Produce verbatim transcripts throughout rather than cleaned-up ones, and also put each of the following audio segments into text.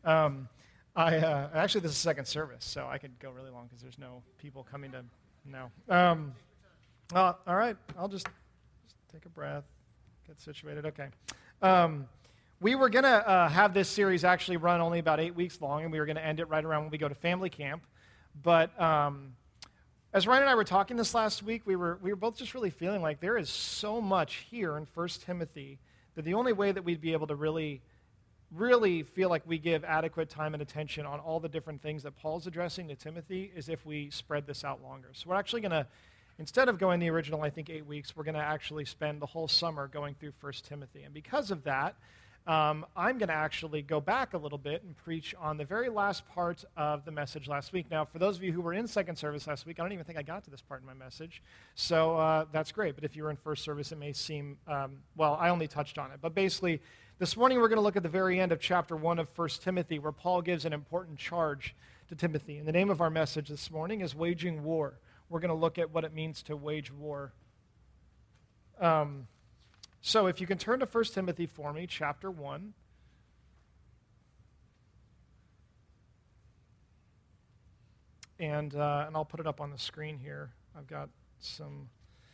Um, I uh, actually, this is second service, so I could go really long because there's no people coming to no. Um, uh, all right, I'll just, just take a breath, get situated. Okay. Um, we were going to uh, have this series actually run only about eight weeks long, and we were going to end it right around when we go to family camp. But um, as Ryan and I were talking this last week, we were we were both just really feeling like there is so much here in First Timothy that the only way that we'd be able to really really feel like we give adequate time and attention on all the different things that Paul's addressing to Timothy is if we spread this out longer. So we're actually going to, instead of going the original, I think, eight weeks, we're going to actually spend the whole summer going through First Timothy. And because of that, um, I'm going to actually go back a little bit and preach on the very last part of the message last week. Now, for those of you who were in second service last week, I don't even think I got to this part in my message. So uh, that's great. But if you were in first service, it may seem, um, well, I only touched on it. But basically, this morning we're going to look at the very end of chapter one of First Timothy, where Paul gives an important charge to Timothy. And the name of our message this morning is Waging War. We're going to look at what it means to wage war. Um, so if you can turn to First Timothy for me, chapter one. And, uh, and I'll put it up on the screen here. I've got some,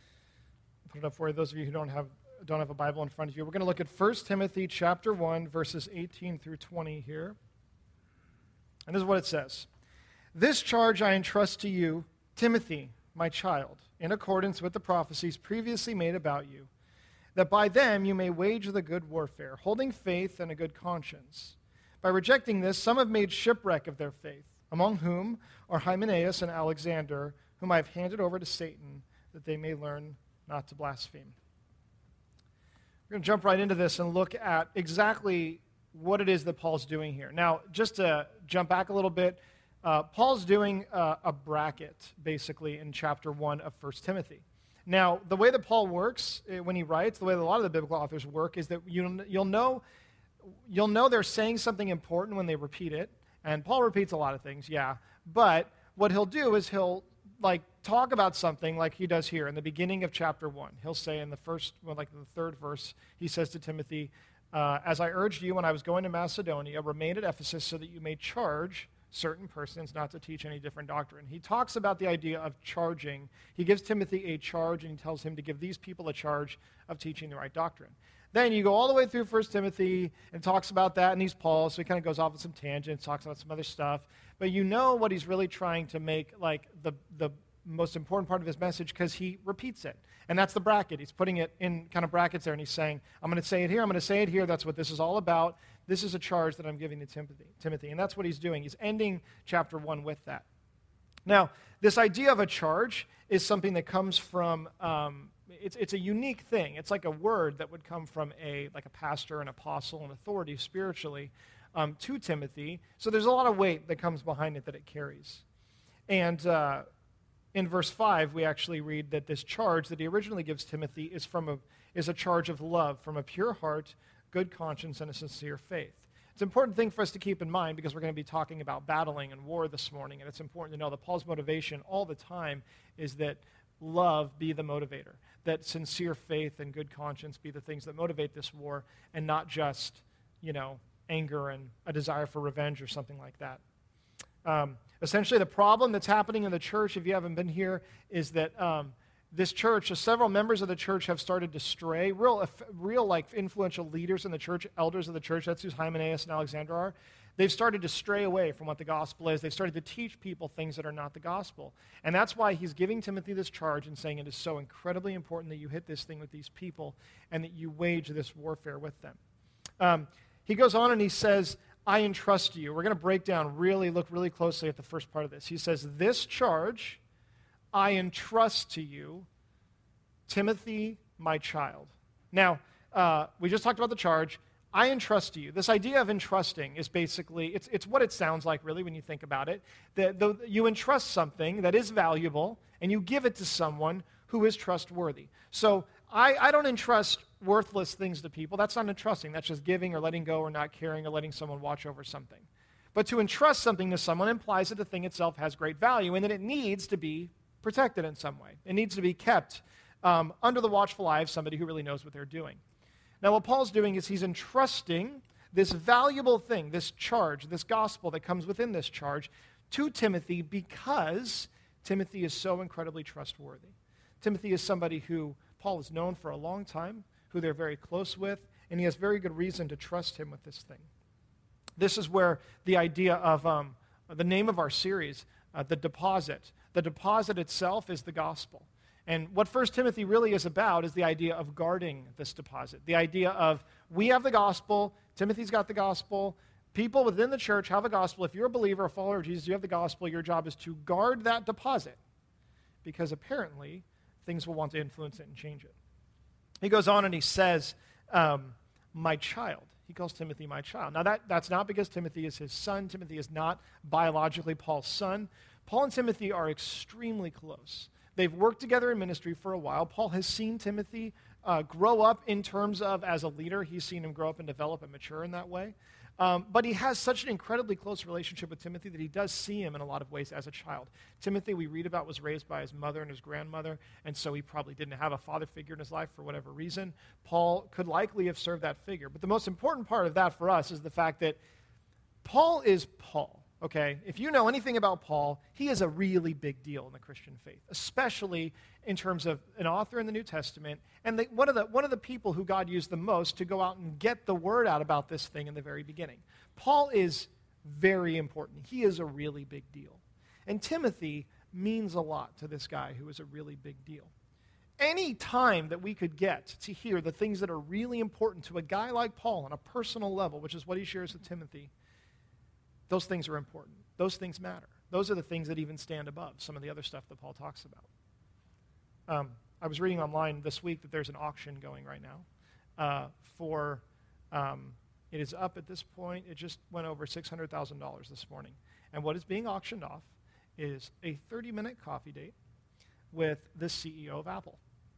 I'll put it up for you, those of you who don't have don't have a Bible in front of you. We're going to look at First Timothy chapter one, verses eighteen through twenty here. And this is what it says. This charge I entrust to you, Timothy, my child, in accordance with the prophecies previously made about you, that by them you may wage the good warfare, holding faith and a good conscience. By rejecting this, some have made shipwreck of their faith, among whom are Hymenaeus and Alexander, whom I have handed over to Satan, that they may learn not to blaspheme. We're going to jump right into this and look at exactly what it is that Paul's doing here. Now, just to jump back a little bit, uh, Paul's doing uh, a bracket, basically, in chapter one of First Timothy. Now, the way that Paul works uh, when he writes, the way that a lot of the biblical authors work, is that you, you'll know you'll know they're saying something important when they repeat it. And Paul repeats a lot of things, yeah. But what he'll do is he'll like talk about something like he does here in the beginning of chapter one. He'll say in the first, well, like the third verse, he says to Timothy, uh, as I urged you when I was going to Macedonia, remain at Ephesus so that you may charge certain persons not to teach any different doctrine. He talks about the idea of charging. He gives Timothy a charge, and he tells him to give these people a charge of teaching the right doctrine. Then you go all the way through First Timothy and talks about that, and he's Paul, so he kind of goes off on some tangents, talks about some other stuff. But you know what he's really trying to make like the, the most important part of his message because he repeats it. And that's the bracket. He's putting it in kind of brackets there, and he's saying, I'm going to say it here, I'm going to say it here. That's what this is all about. This is a charge that I'm giving to Timothy. Timothy. And that's what he's doing. He's ending chapter one with that. Now, this idea of a charge is something that comes from... Um, It's, it's a unique thing. It's like a word that would come from a like a pastor, an apostle, an authority spiritually um, to Timothy. So there's a lot of weight that comes behind it that it carries. And uh, in verse five, we actually read that this charge that he originally gives Timothy is from a is a charge of love, from a pure heart, good conscience, and a sincere faith. It's an important thing for us to keep in mind because we're going to be talking about battling and war this morning, and it's important to know that Paul's motivation all the time is that love be the motivator, that sincere faith and good conscience be the things that motivate this war, and not just, you know, anger and a desire for revenge or something like that. Um, essentially, the problem that's happening in the church, if you haven't been here, is that um, this church, uh, several members of the church have started to stray. Real, real, like, influential leaders in the church, elders of the church, that's who Hymenaeus and Alexander are. They've started to stray away from what the gospel is. They've started to teach people things that are not the gospel. And that's why he's giving Timothy this charge and saying it is so incredibly important that you hit this thing with these people and that you wage this warfare with them. Um, he goes on and he says, I entrust you. We're going to break down, really look really closely at the first part of this. He says, this charge I entrust to you, Timothy, my child. Now, uh, we just talked about the charge. I entrust to you. This idea of entrusting is basically, it's, it's what it sounds like, really, when you think about it. That the, you entrust something that is valuable, and you give it to someone who is trustworthy. So I, I don't entrust worthless things to people. That's not entrusting. That's just giving or letting go or not caring or letting someone watch over something. But to entrust something to someone implies that the thing itself has great value and that it needs to be protected in some way. It needs to be kept um, under the watchful eye of somebody who really knows what they're doing. Now, what Paul's doing is he's entrusting this valuable thing, this charge, this gospel that comes within this charge to Timothy because Timothy is so incredibly trustworthy. Timothy is somebody who Paul has known for a long time, who they're very close with, and he has very good reason to trust him with this thing. This is where the idea of um, the name of our series, uh, the deposit, the deposit itself is the gospel. And what First Timothy really is about is the idea of guarding this deposit, the idea of we have the gospel, Timothy's got the gospel, people within the church have a gospel. If you're a believer, a follower of Jesus, you have the gospel. Your job is to guard that deposit because apparently things will want to influence it and change it. He goes on and he says, um, my child. He calls Timothy my child. Now, that, that's not because Timothy is his son. Timothy is not biologically Paul's son. Paul and Timothy are extremely close. They've worked together in ministry for a while. Paul has seen Timothy uh, grow up in terms of as a leader. He's seen him grow up and develop and mature in that way. Um, but he has such an incredibly close relationship with Timothy that he does see him in a lot of ways as a child. Timothy, we read about, was raised by his mother and his grandmother, and so he probably didn't have a father figure in his life for whatever reason. Paul could likely have served that figure. But the most important part of that for us is the fact that Paul is Paul. Okay, if you know anything about Paul, he is a really big deal in the Christian faith, especially in terms of an author in the New Testament, and the, one of the one of the people who God used the most to go out and get the word out about this thing in the very beginning. Paul is very important. He is a really big deal. And Timothy means a lot to this guy who is a really big deal. Any time that we could get to hear the things that are really important to a guy like Paul on a personal level, which is what he shares with Timothy, those things are important. Those things matter. Those are the things that even stand above some of the other stuff that Paul talks about. Um, I was reading online this week that there's an auction going right now uh, for, um, it is up at this point, it just went over six hundred thousand dollars this morning. And what is being auctioned off is a thirty-minute coffee date with the C E O of Apple.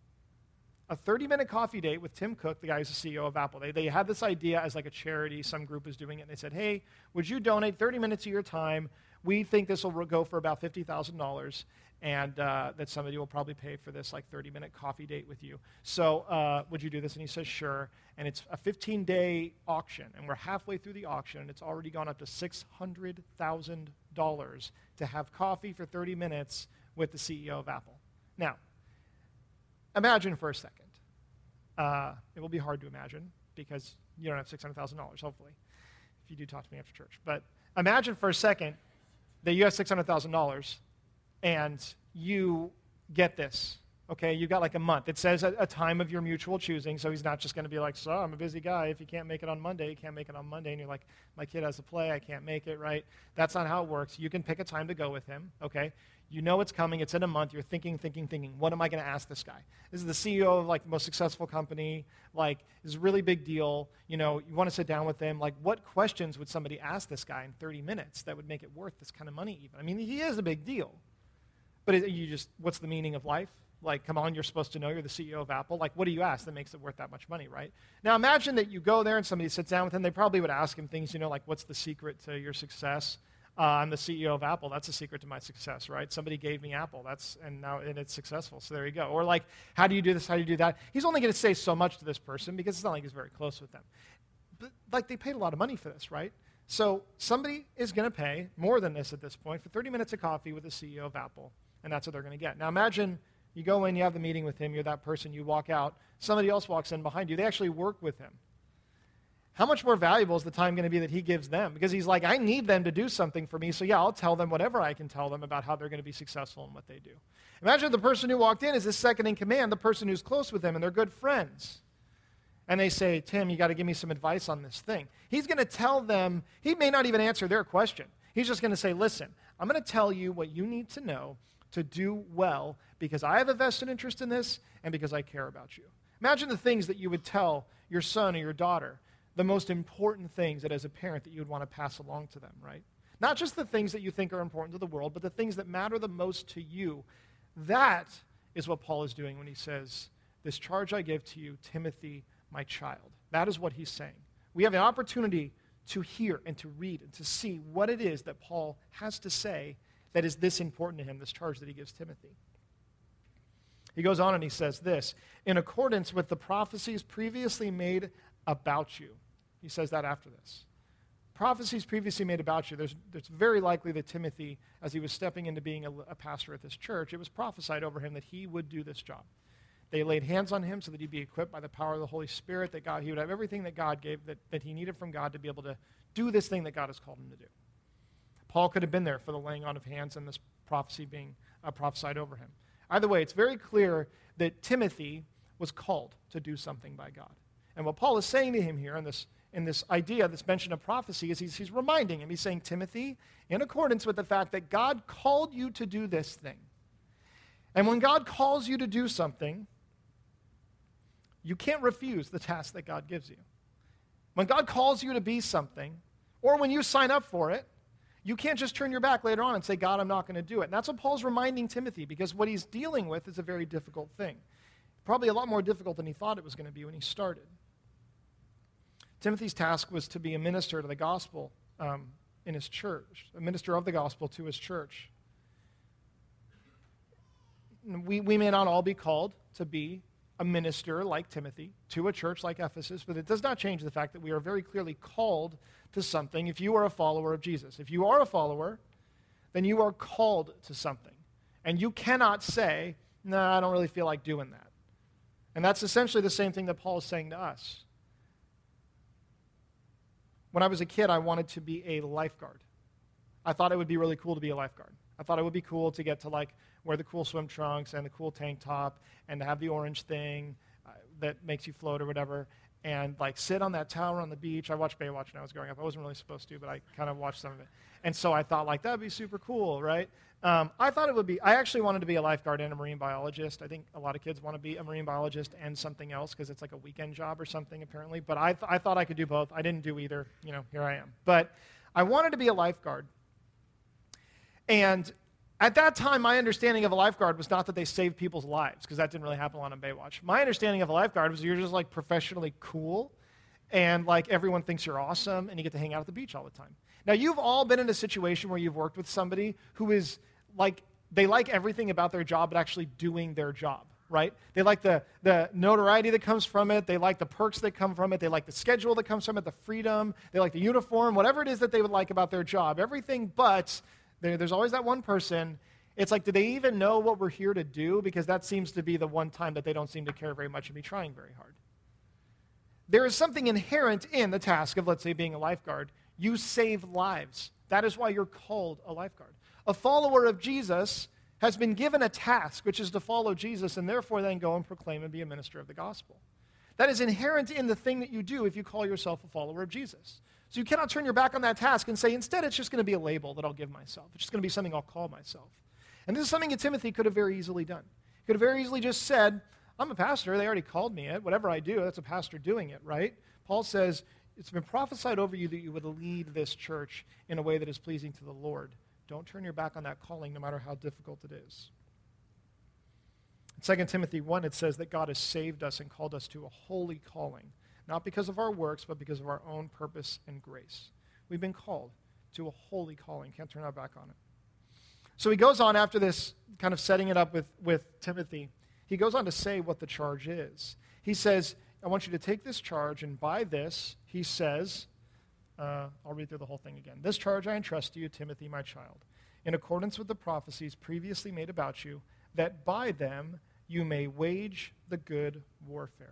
A thirty-minute coffee date with Tim Cook, the guy who's the C E O of Apple. They, they had this idea as like a charity. Some group is doing it. And they said, hey, would you donate thirty minutes of your time? We think this will go for about fifty thousand dollars, and uh, that somebody will probably pay for this like thirty-minute coffee date with you. So uh, would you do this? And he says, sure. And it's a fifteen-day auction, and we're halfway through the auction, and it's already gone up to six hundred thousand dollars to have coffee for thirty minutes with the C E O of Apple. Now, imagine for a second. Uh, it will be hard to imagine because you don't have six hundred thousand dollars, hopefully, if you do talk to me after church. But imagine for a second that you have six hundred thousand dollars and you get this, okay? You've got like a month. It says a, a time of your mutual choosing, so he's not just going to be like, so I'm a busy guy. If you can't make it on Monday, you can't make it on Monday. And you're like, my kid has a play. I can't make it, right? That's not how it works. You can pick a time to go with him, okay? You know it's coming. It's in a month. You're thinking, thinking, thinking, what am I going to ask this guy? This is the C E O of like the most successful company. Like, this is a really big deal. You know, you want to sit down with him. Like, what questions would somebody ask this guy in thirty minutes that would make it worth this kind of money even? I mean, he is a big deal. But it, you just, what's the meaning of life? Like, come on, you're supposed to know you're the C E O of Apple. Like, what do you ask that makes it worth that much money, right? Now, imagine that you go there and somebody sits down with him. They probably would ask him things, you know, like, what's the secret to your success? Uh, I'm the C E O of Apple. That's the secret to my success, right? Somebody gave me Apple. That's and now and it's successful. So there you go. Or like, how do you do this? How do you do that? He's only going to say so much to this person because it's not like he's very close with them. But like, they paid a lot of money for this, right? So somebody is going to pay more than this at this point for thirty minutes of coffee with the C E O of Apple, and that's what they're going to get. Now imagine you go in, you have the meeting with him, you're that person, you walk out, somebody else walks in behind you. They actually work with him. How much more valuable is the time going to be that he gives them? Because he's like, I need them to do something for me, so yeah, I'll tell them whatever I can tell them about how they're going to be successful in what they do. Imagine the person who walked in is his second in command, the person who's close with him, and they're good friends. And they say, Tim, you got to give me some advice on this thing. He's going to tell them, he may not even answer their question. He's just going to say, listen, I'm going to tell you what you need to know to do well because I have a vested interest in this and because I care about you. Imagine the things that you would tell your son or your daughter, the most important things that as a parent that you would want to pass along to them, right? Not just the things that you think are important to the world, but the things that matter the most to you. That is what Paul is doing when he says, this charge I give to you, Timothy, my child. That is what he's saying. We have an opportunity to hear and to read and to see what it is that Paul has to say that is this important to him, this charge that he gives Timothy. He goes on and he says this, in accordance with the prophecies previously made about you. He says that after this. Prophecies previously made about you, there's, it's very likely that Timothy, as he was stepping into being a, a pastor at this church, it was prophesied over him that he would do this job. They laid hands on him so that he'd be equipped by the power of the Holy Spirit, that God, he would have everything that God gave, that, that he needed from God to be able to do this thing that God has called him to do. Paul could have been there for the laying on of hands and this prophecy being uh, prophesied over him. Either way, it's very clear that Timothy was called to do something by God. And what Paul is saying to him here in this, in this idea, this mention of prophecy, is he's, he's reminding him, he's saying, Timothy, in accordance with the fact that God called you to do this thing. And when God calls you to do something, you can't refuse the task that God gives you. When God calls you to be something, or when you sign up for it, you can't just turn your back later on and say, God, I'm not going to do it. And that's what Paul's reminding Timothy, because what he's dealing with is a very difficult thing. Probably a lot more difficult than he thought it was going to be when he started. Timothy's task was to be a minister to the gospel um, in his church, a minister of the gospel to his church. We, we may not all be called to be a minister like Timothy to a church like Ephesus, but it does not change the fact that we are very clearly called to something if you are a follower of Jesus. If you are a follower, then you are called to something. And you cannot say, no, nah, I don't really feel like doing that. And that's essentially the same thing that Paul is saying to us. When I was a kid, I wanted to be a lifeguard. I thought it would be really cool to be a lifeguard. I thought it would be cool to get to like wear the cool swim trunks and the cool tank top and to have the orange thing uh, that makes you float or whatever, and like sit on that tower on the beach. I watched Baywatch when I was growing up. I wasn't really supposed to, but I kind of watched some of it. And so I thought like that would be super cool, right? Um, I thought it would be, I actually wanted to be a lifeguard and a marine biologist. I think a lot of kids want to be a marine biologist and something else because it's like a weekend job or something apparently. But I, th- I thought I could do both. I didn't do either. You know, here I am. But I wanted to be a lifeguard. And at that time, my understanding of a lifeguard was not that they saved people's lives, because that didn't really happen a lot on Baywatch. My understanding of a lifeguard was you're just like professionally cool, and like everyone thinks you're awesome, and you get to hang out at the beach all the time. Now, you've all been in a situation where you've worked with somebody who is like, they like everything about their job, but actually doing their job, right? They like the, the notoriety that comes from it. They like the perks that come from it. They like the schedule that comes from it, the freedom. They like the uniform, whatever it is that they would like about their job. Everything but... There, there's always that one person. It's like, do they even know what we're here to do? Because that seems to be the one time that they don't seem to care very much and be trying very hard. There is something inherent in the task of, let's say, being a lifeguard. You save lives. That is why you're called a lifeguard. A follower of Jesus has been given a task, which is to follow Jesus, and therefore then go and proclaim and be a minister of the gospel. That is inherent in the thing that you do if you call yourself a follower of Jesus. So you cannot turn your back on that task and say, instead, it's just going to be a label that I'll give myself. It's just going to be something I'll call myself. And this is something that Timothy could have very easily done. He could have very easily just said, I'm a pastor. They already called me it. Whatever I do, that's a pastor doing it, right? Paul says, it's been prophesied over you that you would lead this church in a way that is pleasing to the Lord. Don't turn your back on that calling, no matter how difficult it is. In Second Timothy one, it says that God has saved us and called us to a holy calling, not because of our works, but because of our own purpose and grace. We've been called to a holy calling. Can't turn our back on it. So he goes on after this, kind of setting it up with, with Timothy. He goes on to say what the charge is. He says, I want you to take this charge, and by this, he says, uh, I'll read through the whole thing again. This charge I entrust to you, Timothy, my child, in accordance with the prophecies previously made about you, that by them you may wage the good warfare.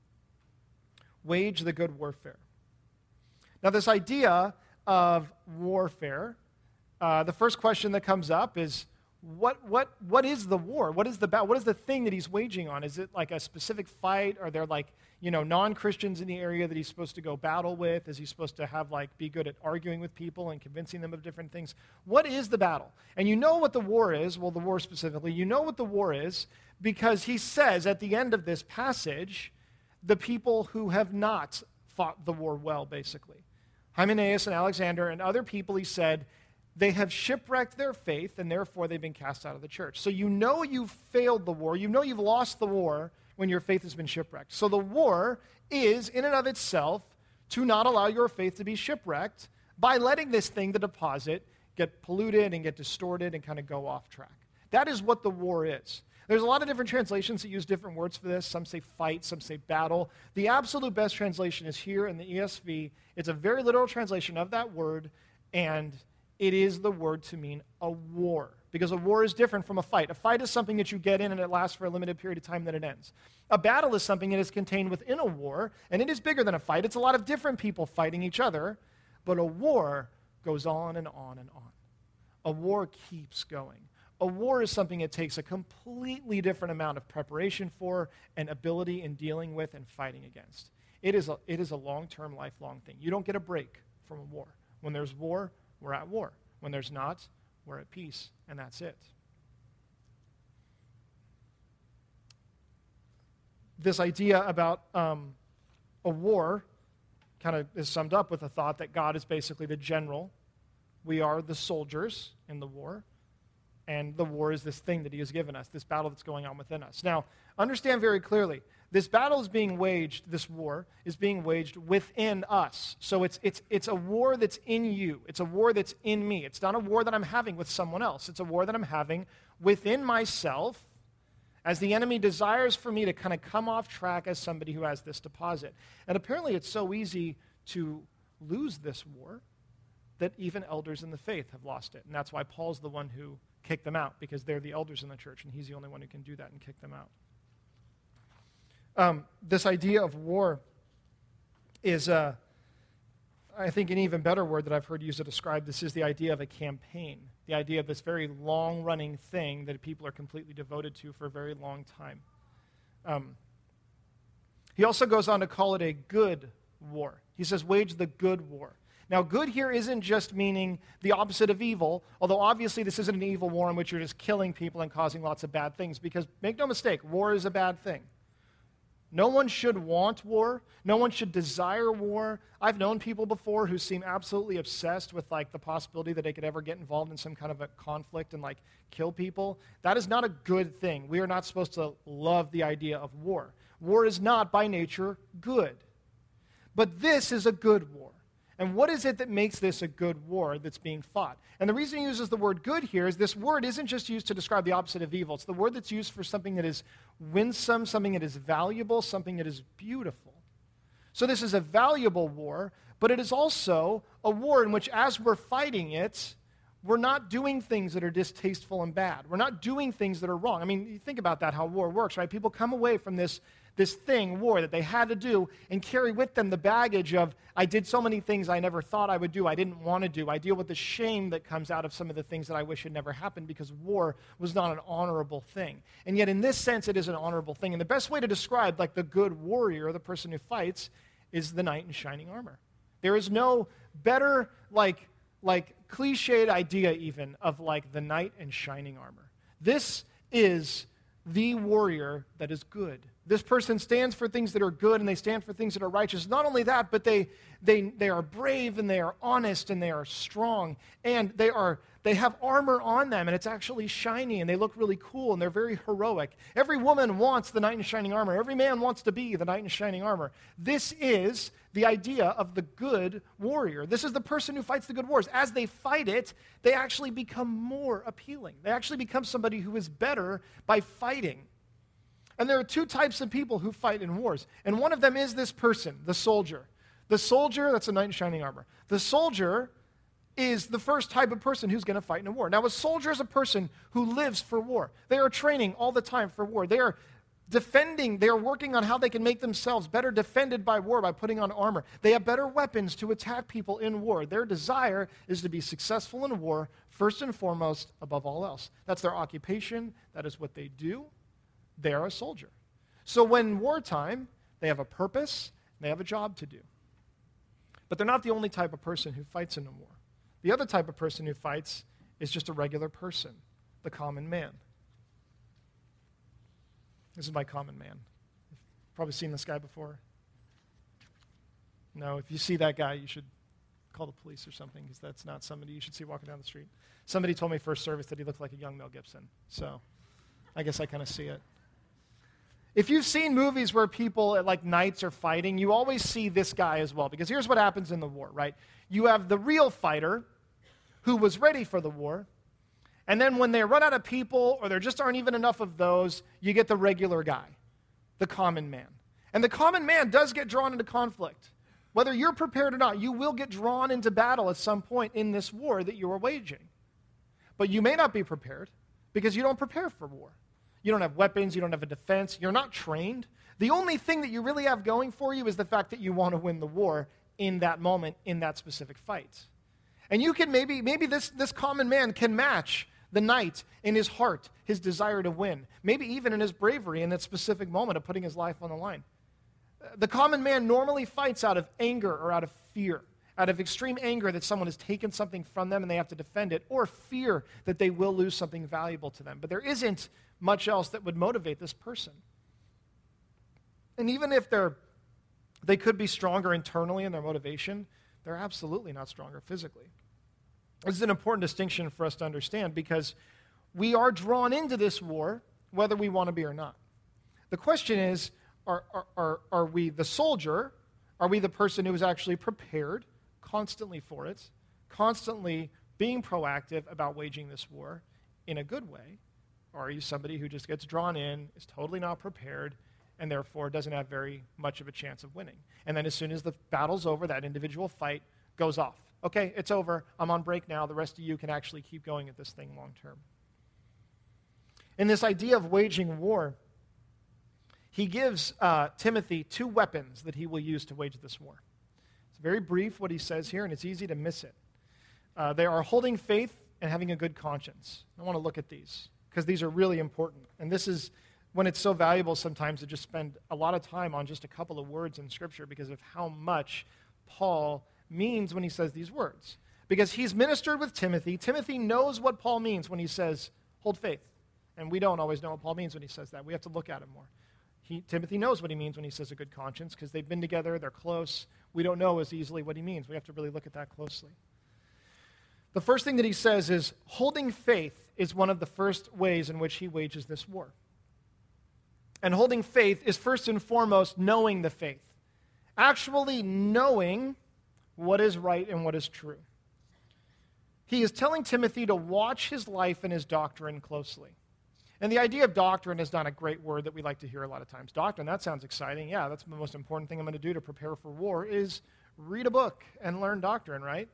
Wage the good warfare. Now, this idea of warfare, uh, the first question that comes up is, what what what is the war? What is the battle? What is the thing that he's waging on? Is it like a specific fight? Are there like, you know, non-Christians in the area that he's supposed to go battle with? Is he supposed to have like be good at arguing with people and convincing them of different things? What is the battle? And you know what the war is, well, the war specifically, you know what the war is because he says at the end of this passage, the people who have not fought the war well, basically. Hymenaeus and Alexander and other people, he said, they have shipwrecked their faith, and therefore they've been cast out of the church. So you know you've failed the war. You know you've lost the war when your faith has been shipwrecked. So the war is, in and of itself, to not allow your faith to be shipwrecked by letting this thing, the deposit, get polluted and get distorted and kind of go off track. That is what the war is. There's a lot of different translations that use different words for this. Some say fight, some say battle. The absolute best translation is here in the E S V. It's a very literal translation of that word, and it is the word to mean a war, because a war is different from a fight. A fight is something that you get in and it lasts for a limited period of time, then it ends. A battle is something that is contained within a war, and it is bigger than a fight. It's a lot of different people fighting each other, but a war goes on and on and on. A war keeps going. A war is something that takes a completely different amount of preparation for and ability in dealing with and fighting against. It is a, it is a long-term, lifelong thing. You don't get a break from a war. When there's war, we're at war. When there's not, we're at peace, and that's it. This idea about um, a war kind of is summed up with the thought that God is basically the general. We are the soldiers in the war, and the war is this thing that he has given us, this battle that's going on within us. Now, understand very clearly, this battle is being waged, this war is being waged within us. So it's, it's, it's a war that's in you. It's a war that's in me. It's not a war that I'm having with someone else. It's a war that I'm having within myself, as the enemy desires for me to kind of come off track as somebody who has this deposit. And apparently it's so easy to lose this war that even elders in the faith have lost it. And that's why Paul's the one who kicked them out, because they're the elders in the church, and he's the only one who can do that and kick them out. Um, this idea of war is, uh, I think, an even better word that I've heard used to describe this is the idea of a campaign, the idea of this very long-running thing that people are completely devoted to for a very long time. Um, he also goes on to call it a good war. He says, wage the good war. Now, good here isn't just meaning the opposite of evil, although obviously this isn't an evil war in which you're just killing people and causing lots of bad things, because make no mistake, war is a bad thing. No one should want war. No one should desire war. I've known people before who seem absolutely obsessed with like the possibility that they could ever get involved in some kind of a conflict and like kill people. That is not a good thing. We are not supposed to love the idea of war. War is not by nature good. But this is a good war. And what is it that makes this a good war that's being fought? And the reason he uses the word good here is this word isn't just used to describe the opposite of evil. It's the word that's used for something that is winsome, something that is valuable, something that is beautiful. So this is a valuable war, but it is also a war in which as we're fighting it, we're not doing things that are distasteful and bad. We're not doing things that are wrong. I mean, you think about that, how war works, right? People come away from this this thing, war, that they had to do and carry with them the baggage of, I did so many things I never thought I would do, I didn't want to do. I deal with the shame that comes out of some of the things that I wish had never happened because war was not an honorable thing. And yet in this sense, it is an honorable thing. And the best way to describe like the good warrior, the person who fights, is the knight in shining armor. There is no better like, like cliched idea even of like the knight in shining armor. This is the warrior that is good. This person stands for things that are good and they stand for things that are righteous. Not only that, but they they they are brave and they are honest and they are strong and they are they have armor on them and it's actually shiny and they look really cool and they're very heroic. Every woman wants the knight in shining armor. Every man wants to be the knight in shining armor. This is the idea of the good warrior. This is the person who fights the good wars. As they fight it, they actually become more appealing. They actually become somebody who is better by fighting. And there are two types of people who fight in wars. And one of them is this person, the soldier. The soldier, that's a knight in shining armor. The soldier is the first type of person who's going to fight in a war. Now, a soldier is a person who lives for war. They are training all the time for war. They are defending, they are working on how they can make themselves better defended by war by putting on armor. They have better weapons to attack people in war. Their desire is to be successful in war, first and foremost, above all else. That's their occupation. That is what they do. They are a soldier. So when wartime, they have a purpose, they have a job to do. But they're not the only type of person who fights in a war. The other type of person who fights is just a regular person, the common man. This is my common man. You've probably seen this guy before. No, if you see that guy, you should call the police or something, because that's not somebody you should see walking down the street. Somebody told me first service that he looked like a young Mel Gibson, so I guess I kind of see it. If you've seen movies where people, like knights, are fighting, you always see this guy as well, because here's what happens in the war, right? You have the real fighter who was ready for the war, And then when they run out of people, or there just aren't even enough of those, you get the regular guy, the common man. And the common man does get drawn into conflict. Whether you're prepared or not, you will get drawn into battle at some point in this war that you are waging. But you may not be prepared because you don't prepare for war. You don't have weapons, you don't have a defense, you're not trained. The only thing that you really have going for you is the fact that you want to win the war in that moment, in that specific fight. And you can maybe, maybe this, this common man can match the knight in his heart, his desire to win, maybe even in his bravery in that specific moment of putting his life on the line. The common man normally fights out of anger or out of fear, out of extreme anger that someone has taken something from them and they have to defend it, or fear that they will lose something valuable to them. But there isn't much else that would motivate this person. And even if they're, they could be stronger internally in their motivation, they're absolutely not stronger physically. This is an important distinction for us to understand because we are drawn into this war whether we want to be or not. The question is, are, are, are, are we the soldier? Are we the person who is actually prepared constantly for it, constantly being proactive about waging this war in a good way? Or are you somebody who just gets drawn in, is totally not prepared, and therefore doesn't have very much of a chance of winning? And then as soon as the battle's over, that individual fight goes off. Okay, it's over. I'm on break now. The rest of you can actually keep going at this thing long term. In this idea of waging war, he gives uh, Timothy two weapons that he will use to wage this war. It's very brief what he says here, and it's easy to miss it. Uh, they are holding faith and having a good conscience. I want to look at these because these are really important. And this is when it's so valuable sometimes to just spend a lot of time on just a couple of words in Scripture because of how much Paul means when he says these words. Because he's ministered with Timothy. Timothy knows what Paul means when he says, hold faith. And we don't always know what Paul means when he says that. We have to look at him more. He, Timothy knows what he means when he says a good conscience because they've been together, they're close. We don't know as easily what he means. We have to really look at that closely. The first thing that he says is holding faith is one of the first ways in which he wages this war. And holding faith is first and foremost knowing the faith. Actually knowing what is right and what is true. He is telling Timothy to watch his life and his doctrine closely. And the idea of doctrine is not a great word that we like to hear a lot of times. Doctrine, that sounds exciting. Yeah, that's the most important thing I'm going to do to prepare for war is read a book and learn doctrine, right?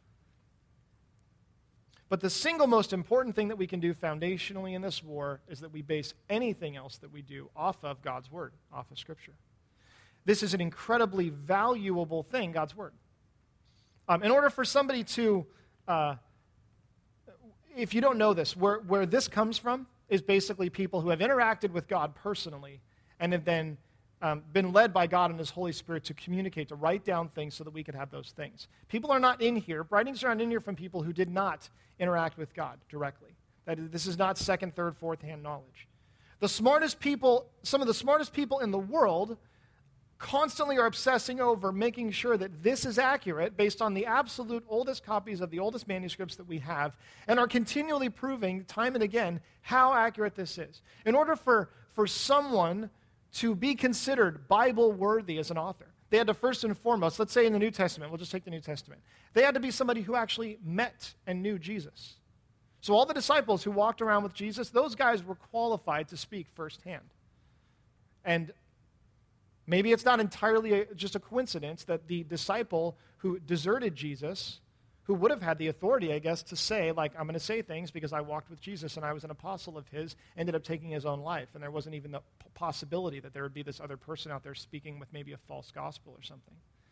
But the single most important thing that we can do foundationally in this war is that we base anything else that we do off of God's Word, off of Scripture. This is an incredibly valuable thing, God's Word. Um, in order for somebody to, uh, if you don't know this, where, where this comes from is basically people who have interacted with God personally and have then um, been led by God and His Holy Spirit to communicate, to write down things so that we could have those things. People are not in here, writings are not in here from people who did not interact with God directly. That is, this is not second, third, fourth hand knowledge. The smartest people, some of the smartest people in the world constantly are obsessing over making sure that this is accurate based on the absolute oldest copies of the oldest manuscripts that we have and are continually proving time and again how accurate this is. In order for, for someone to be considered Bible-worthy as an author, they had to first and foremost, let's say in the New Testament, we'll just take the New Testament, they had to be somebody who actually met and knew Jesus. So all the disciples who walked around with Jesus, those guys were qualified to speak firsthand. And maybe it's not entirely a, just a coincidence that the disciple who deserted Jesus, who would have had the authority, I guess, to say, like, I'm going to say things because I walked with Jesus and I was an apostle of his, ended up taking his own life. And there wasn't even the p- possibility that there would be this other person out there speaking with maybe a false gospel or something.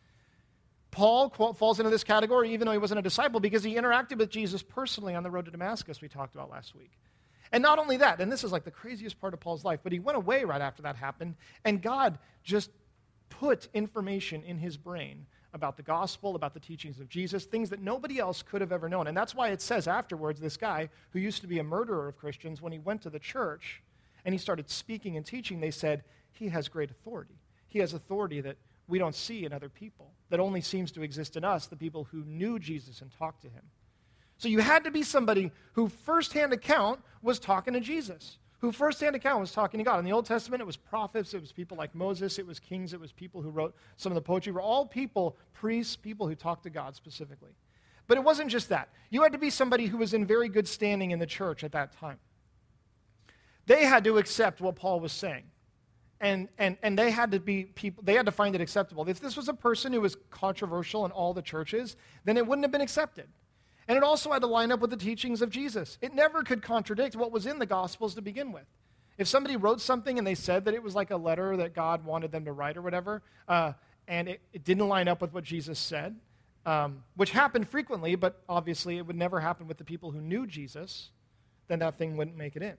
Paul quote, falls into this category even though he wasn't a disciple because he interacted with Jesus personally on the road to Damascus we talked about last week. And not only that, and this is like the craziest part of Paul's life, but he went away right after that happened, and God just put information in his brain about the gospel, about the teachings of Jesus, things that nobody else could have ever known. And that's why it says afterwards, this guy who used to be a murderer of Christians, when he went to the church and he started speaking and teaching, they said, he has great authority. He has authority that we don't see in other people, that only seems to exist in us, the people who knew Jesus and talked to him. So you had to be somebody who firsthand account was talking to Jesus, who firsthand account was talking to God. In the Old Testament, it was prophets, it was people like Moses, it was kings, it was people who wrote some of the poetry. Were all people, priests, people who talked to God specifically. But it wasn't just that. You had to be somebody who was in very good standing in the church at that time. They had to accept what Paul was saying. And, and, and they had to be people, they had to find it acceptable. If this was a person who was controversial in all the churches, then it wouldn't have been accepted. And it also had to line up with the teachings of Jesus. It never could contradict what was in the Gospels to begin with. If somebody wrote something and they said that it was like a letter that God wanted them to write or whatever, uh, and it, it didn't line up with what Jesus said, um, which happened frequently, but obviously it would never happen with the people who knew Jesus, then that thing wouldn't make it in.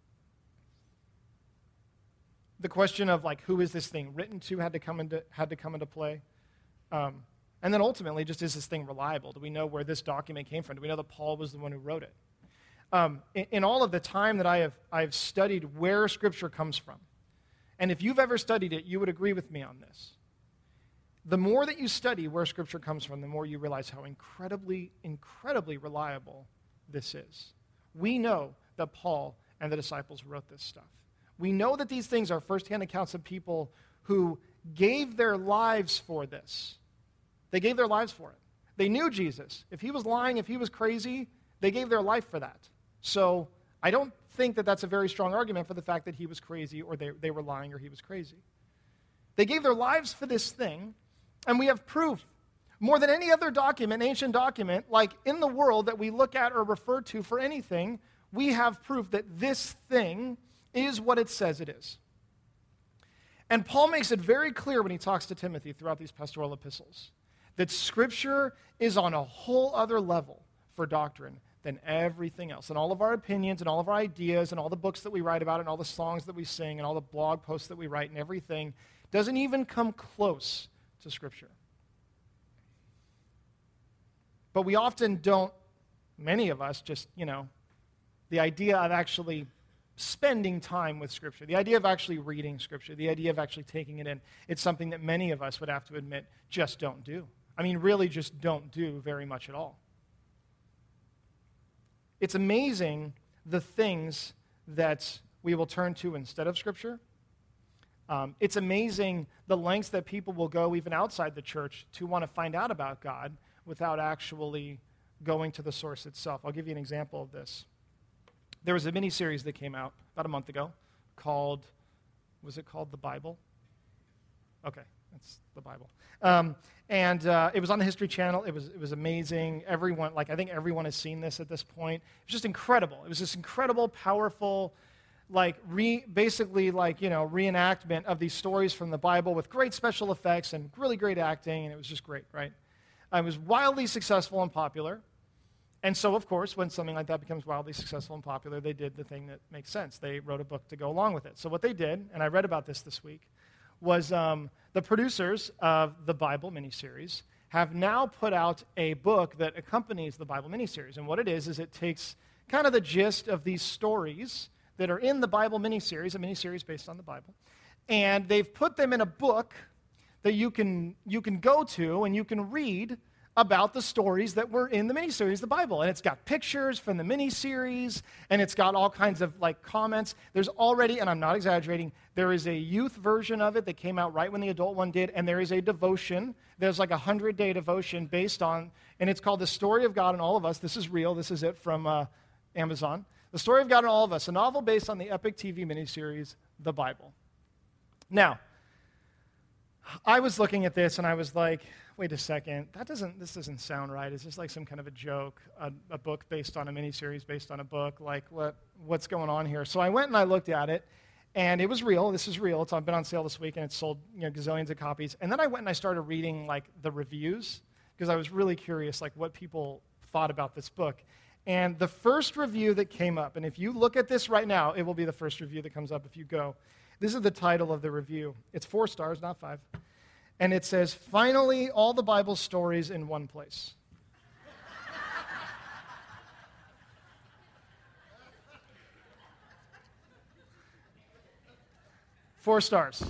The question of, like, who is this thing written to had to come into, had to come into play. Um, and then ultimately, just is this thing reliable? Do we know where this document came from? Do we know that Paul was the one who wrote it? Um, in, in all of the time that I have I've studied where Scripture comes from, and if you've ever studied it, you would agree with me on this. The more that you study where Scripture comes from, the more you realize how incredibly, incredibly reliable this is. We know that Paul and the disciples wrote this stuff. We know that these things are firsthand accounts of people who gave their lives for this. They gave their lives for it. They knew Jesus. If he was lying, if he was crazy, they gave their life for that. So I don't think that that's a very strong argument for the fact that he was crazy or they, they were lying or he was crazy. They gave their lives for this thing, and we have proof. More than any other document, ancient document, like in the world that we look at or refer to for anything, we have proof that this thing is what it says it is. And Paul makes it very clear when he talks to Timothy throughout these pastoral epistles that Scripture is on a whole other level for doctrine than everything else. And all of our opinions and all of our ideas and all the books that we write about and all the songs that we sing and all the blog posts that we write and everything doesn't even come close to Scripture. But we often don't, many of us just, you know, the idea of actually spending time with Scripture, the idea of actually reading Scripture, the idea of actually taking it in, it's something that many of us would have to admit just don't do. I mean, really just don't do very much at all. It's amazing the things that we will turn to instead of Scripture. Um, it's amazing the lengths that people will go even outside the church to want to find out about God without actually going to the source itself. I'll give you an example of this. There was a mini-series that came out about a month ago called, was it called The Bible? Okay, that's The Bible. Um, and uh, it was on the History Channel. It was it was amazing. Everyone, like I think everyone has seen this at this point. It was just incredible. It was this incredible, powerful, like re, basically like, you know, reenactment of these stories from the Bible with great special effects and really great acting, and it was just great, right? Uh, it was wildly successful and popular. And so, of course, when something like that becomes wildly successful and popular, they did the thing that makes sense. They wrote a book to go along with it. So what they did, and I read about this this week, was um, the producers of the Bible miniseries have now put out a book that accompanies the Bible miniseries. And what it is, is it takes kind of the gist of these stories that are in the Bible miniseries, a miniseries based on the Bible, and they've put them in a book that you can you can go to and you can read about the stories that were in the miniseries, the Bible. And it's got pictures from the miniseries, and it's got all kinds of like comments. There's already, and I'm not exaggerating, there is a youth version of it that came out right when the adult one did, and there is a devotion. There's like a hundred-day devotion based on, and it's called The Story of God in All of Us. This is real. This is it from uh, Amazon. The Story of God in All of Us, a novel based on the epic T V miniseries, The Bible. Now, I was looking at this, and I was like, wait a second, that doesn't, this doesn't sound right. Is this like some kind of a joke, a, a book based on a miniseries based on a book? Like, what, what's going on here? So I went and I looked at it, and it was real. This is real. It's been on sale this week, and it's sold, you know, gazillions of copies. And then I went and I started reading, like, the reviews, because I was really curious, like, what people thought about this book. And the first review that came up, and if you look at this right now, it will be the first review that comes up if you go. This is the title of the review. It's four stars, not five. And it says, "Finally, all the Bible stories in one place." Four stars.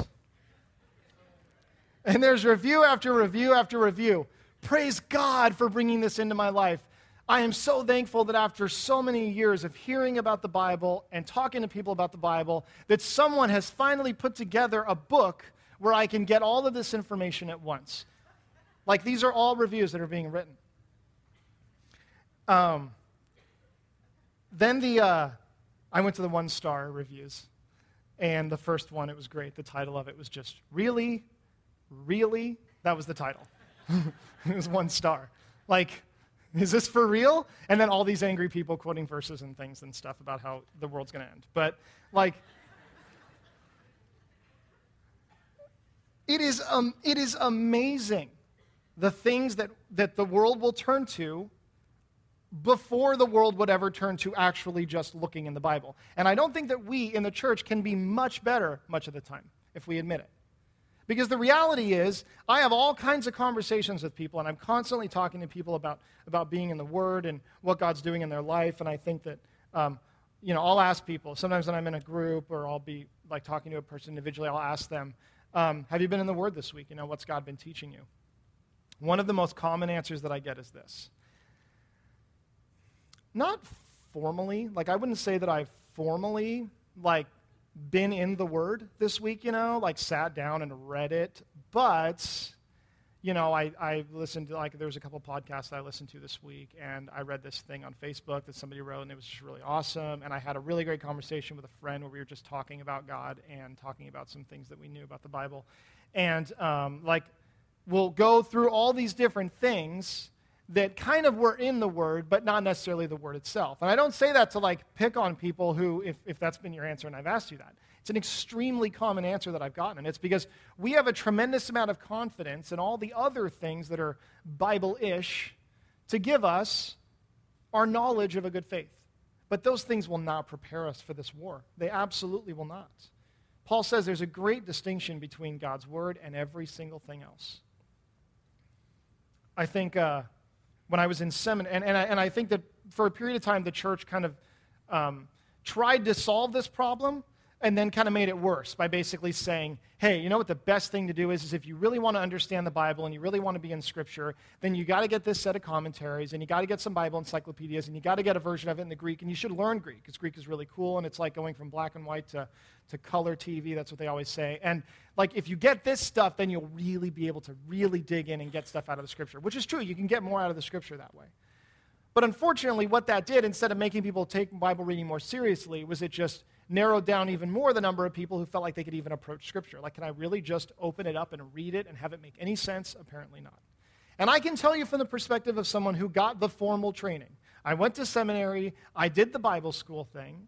And there's review after review after review. Praise God for bringing this into my life. I am so thankful that after so many years of hearing about the Bible and talking to people about the Bible, that someone has finally put together a book where I can get all of this information at once. Like, these are all reviews that are being written. Um, then the, uh, I went to the one-star reviews, and the first one, it was great. The title of it was just, Really? Really? That was the title. It was one star. Like, is this for real? And then all these angry people quoting verses and things and stuff about how the world's going to end. But, like, it is, um, it is amazing the things that, that the world will turn to before the world would ever turn to actually just looking in the Bible. And I don't think that we in the church can be much better much of the time if we admit it. Because the reality is, I have all kinds of conversations with people, and I'm constantly talking to people about, about being in the Word and what God's doing in their life, and I think that, um, you know, I'll ask people, sometimes when I'm in a group or I'll be, like, talking to a person individually, I'll ask them, um, have you been in the Word this week? You know, what's God been teaching you? One of the most common answers that I get is this. Not formally, like, I wouldn't say that I've formally, like, been in the Word this week, you know, like sat down and read it, but, you know, I, I listened to, like, there was a couple podcasts that I listened to this week, and I read this thing on Facebook that somebody wrote, and it was just really awesome, and I had a really great conversation with a friend where we were just talking about God and talking about some things that we knew about the Bible, and, um, like, we'll go through all these different things that kind of were in the Word, but not necessarily the Word itself. And I don't say that to, like, pick on people who, if, if that's been your answer and I've asked you that. It's an extremely common answer that I've gotten, and it's because we have a tremendous amount of confidence in all the other things that are Bible-ish to give us our knowledge of a good faith. But those things will not prepare us for this war. They absolutely will not. Paul says there's a great distinction between God's Word and every single thing else. I think... Uh, When I was in seminary, and, and, I, and I think that for a period of time, the church kind of um, tried to solve this problem and then kind of made it worse by basically saying, hey, you know what the best thing to do is, is if you really want to understand the Bible and you really want to be in Scripture, then you got to get this set of commentaries, and you got to get some Bible encyclopedias, and you got to get a version of it in the Greek, and you should learn Greek, because Greek is really cool, and it's like going from black and white to, to color T V, that's what they always say. And like, if you get this stuff, then you'll really be able to really dig in and get stuff out of the Scripture, which is true. You can get more out of the Scripture that way. But unfortunately, what that did, instead of making people take Bible reading more seriously, was it just narrowed down even more the number of people who felt like they could even approach Scripture. Like, can I really just open it up and read it and have it make any sense? Apparently not. And I can tell you from the perspective of someone who got the formal training. I went to seminary. I did the Bible school thing.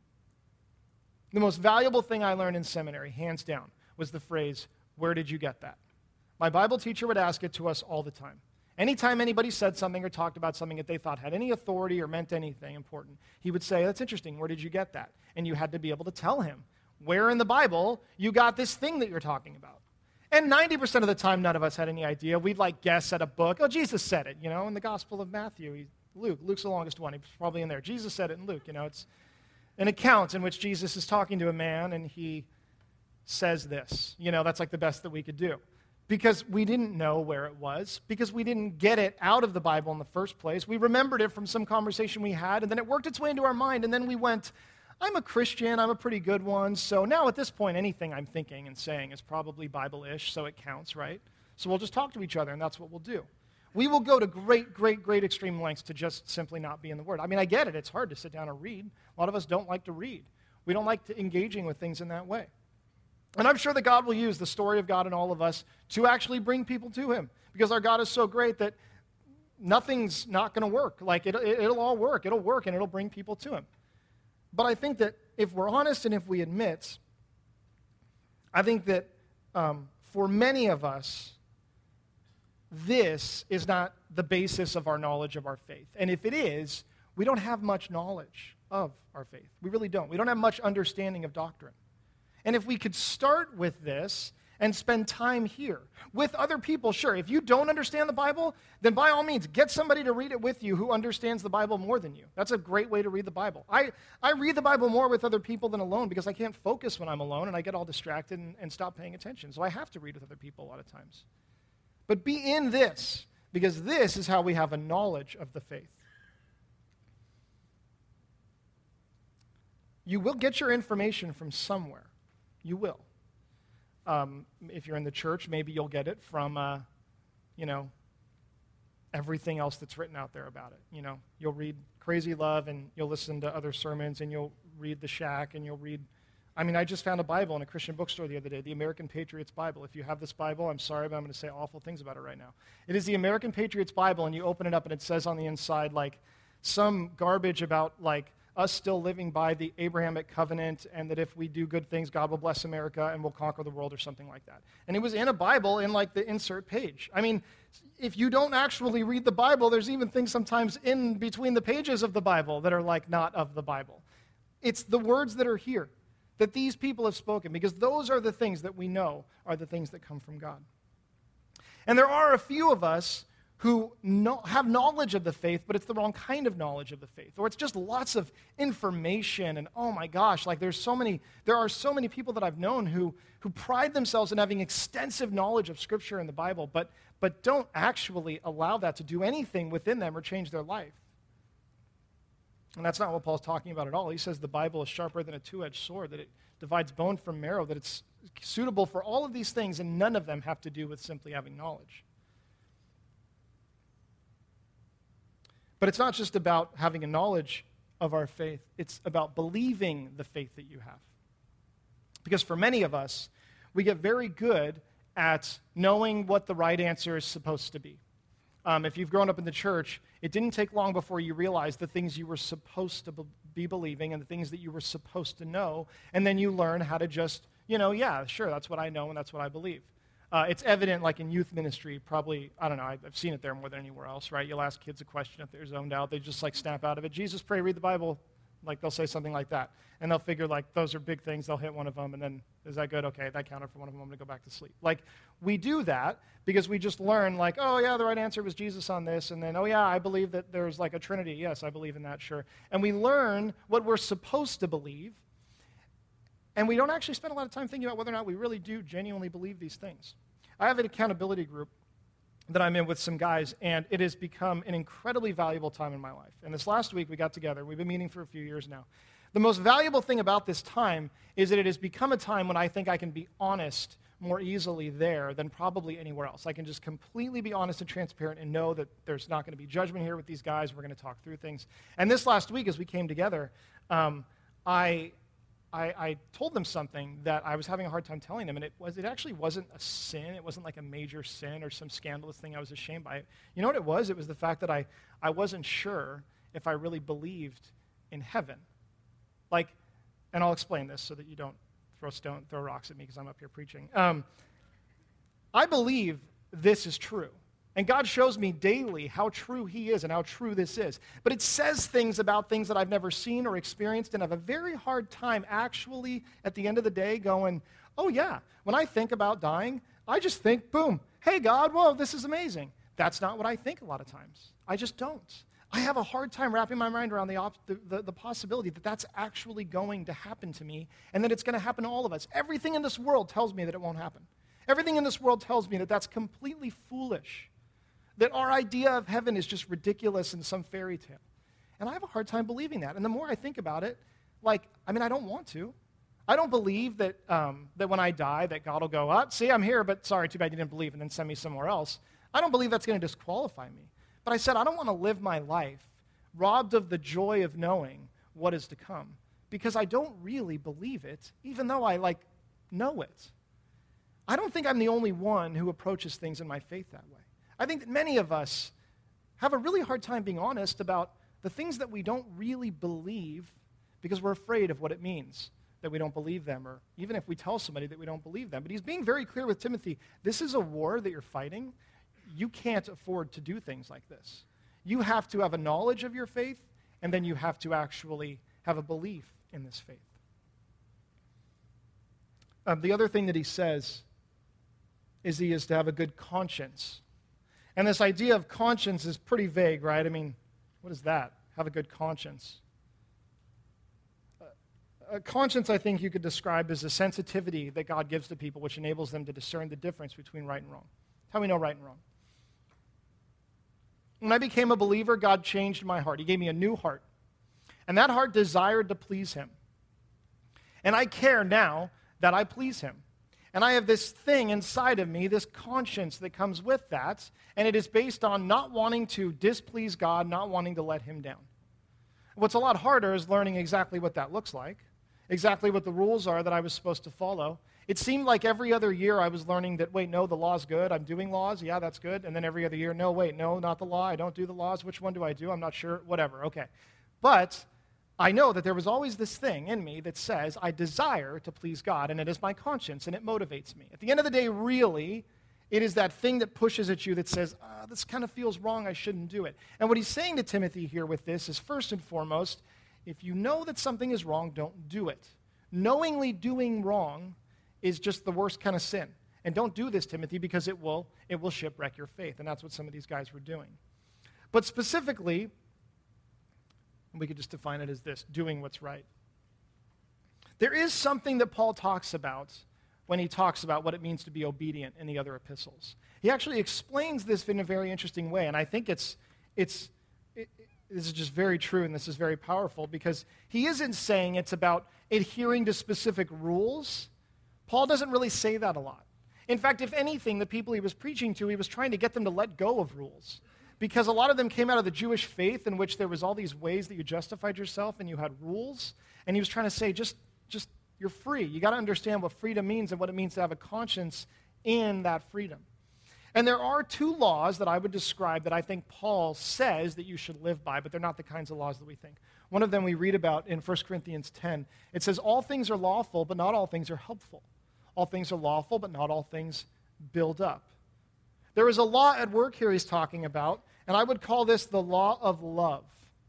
The most valuable thing I learned in seminary, hands down, was the phrase, where did you get that? My Bible teacher would ask it to us all the time. Anytime anybody said something or talked about something that they thought had any authority or meant anything important, he would say, that's interesting, where did you get that? And you had to be able to tell him, where in the Bible you got this thing that you're talking about. And ninety percent of the time, none of us had any idea. We'd like guess at a book, oh, Jesus said it, you know, in the Gospel of Matthew, he, Luke, Luke's the longest one, he's probably in there. Jesus said it in Luke, you know, it's an account in which Jesus is talking to a man and he says this. You know, that's like the best that we could do. Because we didn't know where it was, because we didn't get it out of the Bible in the first place. We remembered it from some conversation we had, and then it worked its way into our mind, and then we went, I'm a Christian, I'm a pretty good one, so now at this point, anything I'm thinking and saying is probably Bible-ish, so it counts, right? So we'll just talk to each other, and that's what we'll do. We will go to great, great, great extreme lengths to just simply not be in the Word. I mean, I get it. It's hard to sit down and read. A lot of us don't like to read. We don't like to engaging with things in that way. And I'm sure that God will use the story of God in all of us to actually bring people to Him, because our God is so great that nothing's not going to work. Like, it, it, it'll all work. It'll work, and it'll bring people to Him. But I think that if we're honest and if we admit, I think that um, for many of us, this is not the basis of our knowledge of our faith. And if it is, we don't have much knowledge of our faith. We really don't. We don't have much understanding of doctrine. And if we could start with this and spend time here with other people, sure, if you don't understand the Bible, then by all means, get somebody to read it with you who understands the Bible more than you. That's a great way to read the Bible. I, I read the Bible more with other people than alone because I can't focus when I'm alone and I get all distracted and, and stop paying attention. So I have to read with other people a lot of times. But be in this, because this is how we have a knowledge of the faith. You will get your information from somewhere. You will. Um, if you're in the church, maybe you'll get it from, uh, you know, everything else that's written out there about it. You know, you'll read Crazy Love, and you'll listen to other sermons, and you'll read The Shack, and you'll read, I mean, I just found a Bible in a Christian bookstore the other day, the American Patriots Bible. If you have this Bible, I'm sorry, but I'm going to say awful things about it right now. It is the American Patriots Bible, and you open it up, and it says on the inside, like, some garbage about, like, us still living by the Abrahamic covenant, and that if we do good things, God will bless America and we'll conquer the world or something like that. And it was in a Bible in like the insert page. I mean, if you don't actually read the Bible, there's even things sometimes in between the pages of the Bible that are like not of the Bible. It's the words that are here that these people have spoken, because those are the things that we know are the things that come from God. And there are a few of us who know, have knowledge of the faith, but it's the wrong kind of knowledge of the faith. Or it's just lots of information, and oh my gosh, like there's so many, there are so many people that I've known who, who pride themselves in having extensive knowledge of Scripture and the Bible, but, but don't actually allow that to do anything within them or change their life. And that's not what Paul's talking about at all. He says the Bible is sharper than a two-edged sword, that it divides bone from marrow, that it's suitable for all of these things, and none of them have to do with simply having knowledge. But it's not just about having a knowledge of our faith. It's about believing the faith that you have. Because for many of us, we get very good at knowing what the right answer is supposed to be. Um, if you've grown up in the church, it didn't take long before you realized the things you were supposed to be believing and the things that you were supposed to know, and then you learn how to just, you know, yeah, sure, that's what I know and that's what I believe. Uh, it's evident, like in youth ministry, probably, I don't know, I've seen it there more than anywhere else, right? You'll ask kids a question if they're zoned out. They just, like, snap out of it. Jesus, pray, read the Bible. Like, they'll say something like that. And they'll figure, like, those are big things. They'll hit one of them, and then, is that good? Okay, that counted for one of them. I'm going to go back to sleep. Like, we do that because we just learn, like, oh, yeah, the right answer was Jesus on this. And then, oh, yeah, I believe that there's, like, a Trinity. Yes, I believe in that, sure. And we learn what we're supposed to believe, and we don't actually spend a lot of time thinking about whether or not we really do genuinely believe these things. I have an accountability group that I'm in with some guys, and it has become an incredibly valuable time in my life. And this last week, we got together. We've been meeting for a few years now. The most valuable thing about this time is that it has become a time when I think I can be honest more easily there than probably anywhere else. I can just completely be honest and transparent and know that there's not going to be judgment here with these guys. We're going to talk through things. And this last week, as we came together, um, I... I, I told them something that I was having a hard time telling them, and it was it actually wasn't a sin. It wasn't like a major sin or some scandalous thing I was ashamed by. You know what it was? It was the fact that I, I wasn't sure if I really believed in heaven. Like, and I'll explain this so that you don't throw stone, throw rocks at me because I'm up here preaching. Um, I believe this is true. And God shows me daily how true He is and how true this is. But it says things about things that I've never seen or experienced, and I have a very hard time actually, at the end of the day, going, oh yeah, when I think about dying, I just think, boom, hey God, whoa, this is amazing. That's not what I think a lot of times. I just don't. I have a hard time wrapping my mind around the, op- the, the, the possibility that that's actually going to happen to me, and that it's going to happen to all of us. Everything in this world tells me that it won't happen. Everything in this world tells me that that's completely foolish. That our idea of heaven is just ridiculous and some fairy tale. And I have a hard time believing that. And the more I think about it, like, I mean, I don't want to. I don't believe that um, that when I die, that God will go, oh, see, I'm here, but sorry, too bad you didn't believe, and then send me somewhere else. I don't believe that's going to disqualify me. But I said, I don't want to live my life robbed of the joy of knowing what is to come, because I don't really believe it, even though I, like, know it. I don't think I'm the only one who approaches things in my faith that way. I think that many of us have a really hard time being honest about the things that we don't really believe because we're afraid of what it means that we don't believe them, or even if we tell somebody that we don't believe them. But he's being very clear with Timothy. This is a war that you're fighting. You can't afford to do things like this. You have to have a knowledge of your faith, and then you have to actually have a belief in this faith. Um, the other thing that he says is he is to have a good conscience. And this idea of conscience is pretty vague, right? I mean, what is that? Have a good conscience. A conscience, I think you could describe as a sensitivity that God gives to people which enables them to discern the difference between right and wrong. How do we know right and wrong? When I became a believer, God changed my heart. He gave me a new heart. And that heart desired to please Him. And I care now that I please Him. And I have this thing inside of me, this conscience that comes with that, and it is based on not wanting to displease God, not wanting to let him down. What's a lot harder is learning exactly what that looks like, exactly what the rules are that I was supposed to follow. It seemed like every other year I was learning that, wait, no, the law's good. I'm doing laws. Yeah, that's good. And then every other year, no, wait, no, not the law. I don't do the laws. Which one do I do? I'm not sure. Whatever. Okay. But I know that there was always this thing in me that says I desire to please God, and it is my conscience, and it motivates me. At the end of the day, really, it is that thing that pushes at you that says, ah, this kind of feels wrong, I shouldn't do it. And what he's saying to Timothy here with this is, first and foremost, if you know that something is wrong, don't do it. Knowingly doing wrong is just the worst kind of sin. And don't do this, Timothy, because it will, it will shipwreck your faith. And that's what some of these guys were doing. But specifically, we could just define it as this, doing what's right. There is something that Paul talks about when he talks about what it means to be obedient in the other epistles. He actually explains this in a very interesting way, and I think it's, it's, it, this is just very true, and this is very powerful, because he isn't saying it's about adhering to specific rules. Paul doesn't really say that a lot. In fact, if anything, the people he was preaching to, he was trying to get them to let go of rules. Because a lot of them came out of the Jewish faith in which there was all these ways that you justified yourself and you had rules. And he was trying to say, just, just you're free. You got to understand what freedom means and what it means to have a conscience in that freedom. And there are two laws that I would describe that I think Paul says that you should live by, but they're not the kinds of laws that we think. One of them we read about in First Corinthians ten. It says, all things are lawful, but not all things are helpful. All things are lawful, but not all things build up. There is a law at work here he's talking about, and I would call this the law of love.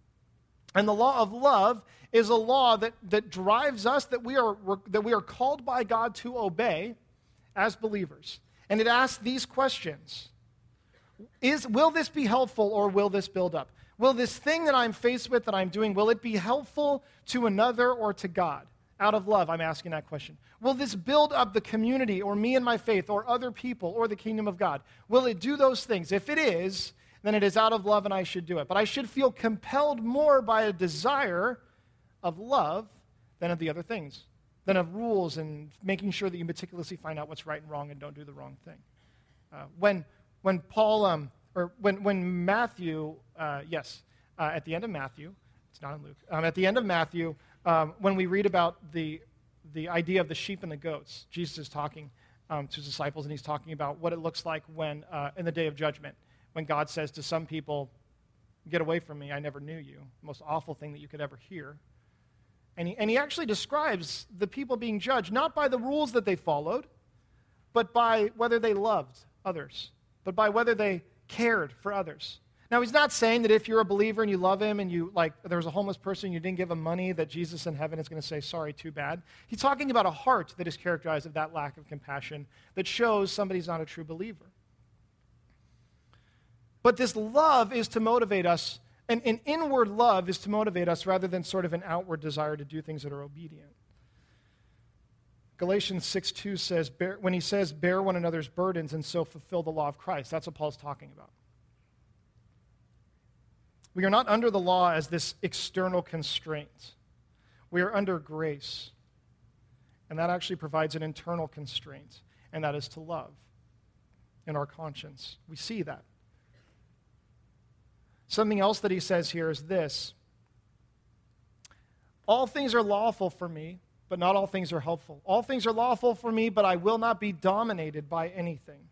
And the law of love is a law that, that drives us, that we are that we are called by God to obey as believers. And it asks these questions. Is, will this be helpful or will this build up? Will this thing that I'm faced with, that I'm doing, will it be helpful to another or to God? Out of love, I'm asking that question. Will this build up the community or me and my faith or other people or the kingdom of God? Will it do those things? If it is, then it is out of love and I should do it. But I should feel compelled more by a desire of love than of the other things, than of rules and making sure that you meticulously find out what's right and wrong and don't do the wrong thing. Uh, when when Paul, um, or when, when Matthew, uh, yes, uh, at the end of Matthew, it's not in Luke, um, at the end of Matthew, um, when we read about the, the idea of the sheep and the goats, Jesus is talking um, to his disciples, and he's talking about what it looks like when, uh, in the day of judgment, when God says to some people, get away from me, I never knew you. Most awful thing that you could ever hear. And he, and he actually describes the people being judged not by the rules that they followed, but by whether they loved others, but by whether they cared for others. Now, he's not saying that if you're a believer and you love him and you, like, there was a homeless person and you didn't give him money, that Jesus in heaven is going to say, sorry, too bad. He's talking about a heart that is characterized of that lack of compassion that shows somebody's not a true believer. But this love is to motivate us, and an inward love is to motivate us rather than sort of an outward desire to do things that are obedient. Galatians six two says, bear, when he says, bear one another's burdens and so fulfill the law of Christ, that's what Paul's talking about. We are not under the law as this external constraint. We are under grace. And that actually provides an internal constraint, and that is to love in our conscience. We see that. Something else that he says here is this. All things are lawful for me, but not all things are helpful. All things are lawful for me, but I will not be dominated by anything.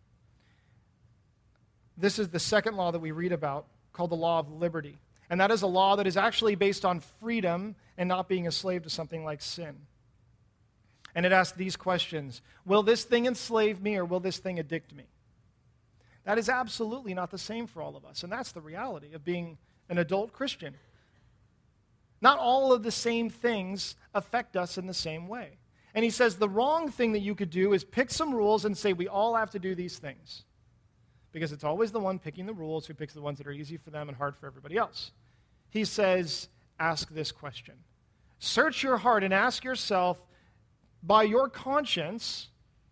This is the second law that we read about, called the law of liberty. And that is a law that is actually based on freedom and not being a slave to something like sin. And it asks these questions. Will this thing enslave me or will this thing addict me? That is absolutely not the same for all of us. And that's the reality of being an adult Christian. Not all of the same things affect us in the same way. And he says the wrong thing that you could do is pick some rules and say we all have to do these things. Because it's always the one picking the rules who picks the ones that are easy for them and hard for everybody else. He says, ask this question. Search your heart and ask yourself, by your conscience,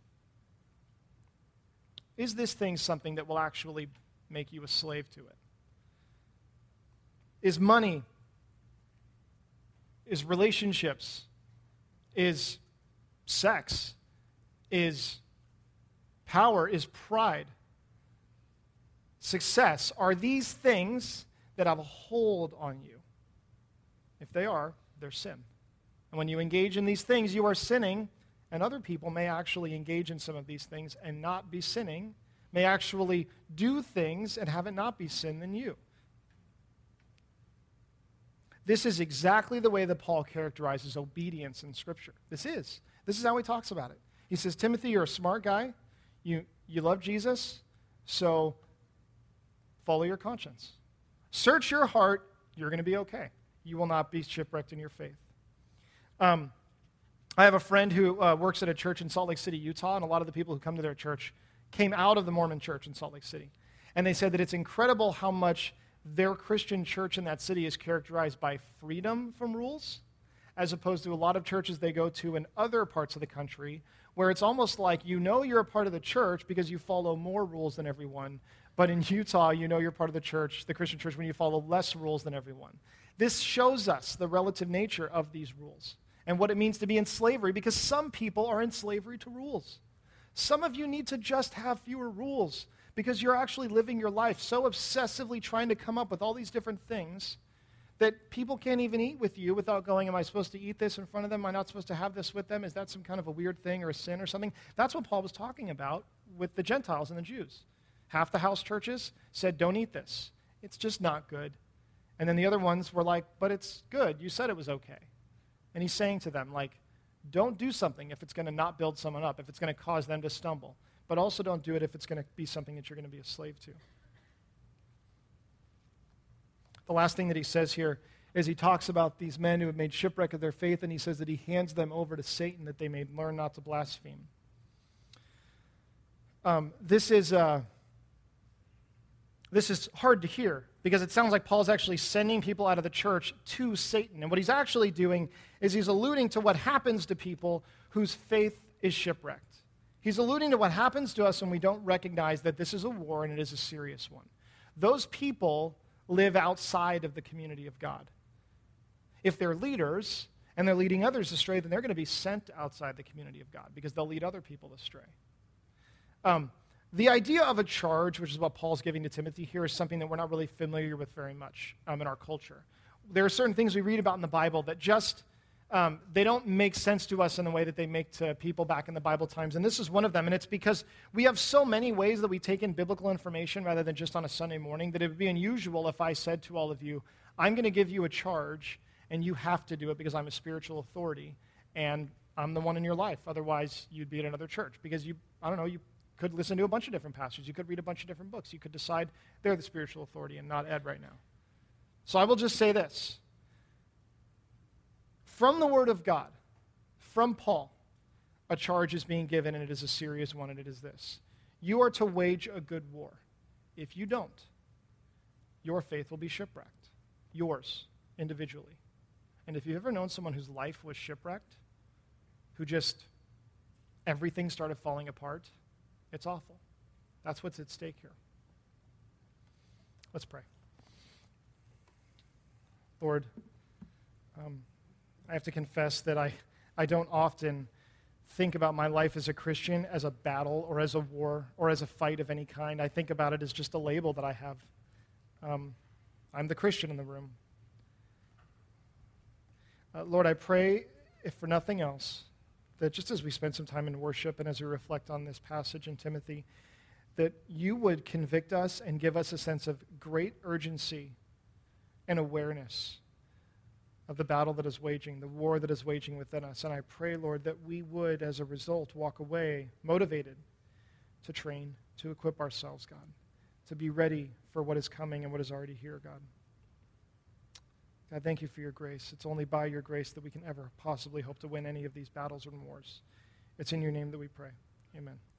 is this thing something that will actually make you a slave to it? Is money, is relationships, is sex, is Power is pride. Success are these things that have a hold on you. If they are, they're sin. And when you engage in these things, you are sinning, and other people may actually engage in some of these things and not be sinning, may actually do things and have it not be sin than you. This is exactly the way that Paul characterizes obedience in Scripture. This is. This is how he talks about it. He says, Timothy, you're a smart guy. You, you love Jesus, so follow your conscience. Search your heart. You're going to be okay. You will not be shipwrecked in your faith. Um, I have a friend who uh, works at a church in Salt Lake City, Utah, and a lot of the people who come to their church came out of the Mormon church in Salt Lake City. And they said that it's incredible how much their Christian church in that city is characterized by freedom from rules, as opposed to a lot of churches they go to in other parts of the country, where it's almost like you know you're a part of the church because you follow more rules than everyone, but in Utah, you know you're part of the church, the Christian church, when you follow less rules than everyone. This shows us the relative nature of these rules and what it means to be in slavery, because some people are in slavery to rules. Some of you need to just have fewer rules because you're actually living your life so obsessively trying to come up with all these different things that people can't even eat with you without going, am I supposed to eat this in front of them? Am I not supposed to have this with them? Is that some kind of a weird thing or a sin or something? That's what Paul was talking about with the Gentiles and the Jews. Half the house churches said, don't eat this. It's just not good. And then the other ones were like, but it's good. You said it was okay. And he's saying to them, like, don't do something if it's going to not build someone up, if it's going to cause them to stumble. But also don't do it if it's going to be something that you're going to be a slave to. The last thing that he says here is he talks about these men who have made shipwreck of their faith, and he says that he hands them over to Satan that they may learn not to blaspheme. Um, this is uh, this is hard to hear because it sounds like Paul's actually sending people out of the church to Satan. And what he's actually doing is he's alluding to what happens to people whose faith is shipwrecked. He's alluding to what happens to us when we don't recognize that this is a war and it is a serious one. Those people live outside of the community of God. If they're leaders and they're leading others astray, then they're going to be sent outside the community of God because they'll lead other people astray. Um, the idea of a charge, which is what Paul's giving to Timothy here, is something that we're not really familiar with very much um, in our culture. There are certain things we read about in the Bible that just, um, they don't make sense to us in the way that they make to people back in the Bible times, and this is one of them, and it's because we have so many ways that we take in biblical information rather than just on a Sunday morning that it would be unusual if I said to all of you, I'm going to give you a charge, and you have to do it because I'm a spiritual authority, and I'm the one in your life. Otherwise, you'd be at another church because you, I don't know, you could listen to a bunch of different pastors. You could read a bunch of different books. You could decide they're the spiritual authority and not Ed right now. So I will just say this. From the Word of God, from Paul, a charge is being given, and it is a serious one, and it is this. You are to wage a good war. If you don't, your faith will be shipwrecked. Yours, individually. And if you've ever known someone whose life was shipwrecked, who just, everything started falling apart, it's awful. That's what's at stake here. Let's pray. Lord, um, I have to confess that I, I don't often think about my life as a Christian as a battle or as a war or as a fight of any kind. I think about it as just a label that I have. Um, I'm the Christian in the room. Uh, Lord, I pray, if for nothing else, that just as we spend some time in worship and as we reflect on this passage in Timothy, that you would convict us and give us a sense of great urgency and awareness of the battle that is waging, the war that is waging within us. And I pray, Lord, that we would, as a result, walk away motivated to train, to equip ourselves, God, to be ready for what is coming and what is already here, God. God, thank you for your grace. It's only by your grace that we can ever possibly hope to win any of these battles and wars. It's in your name that we pray. Amen.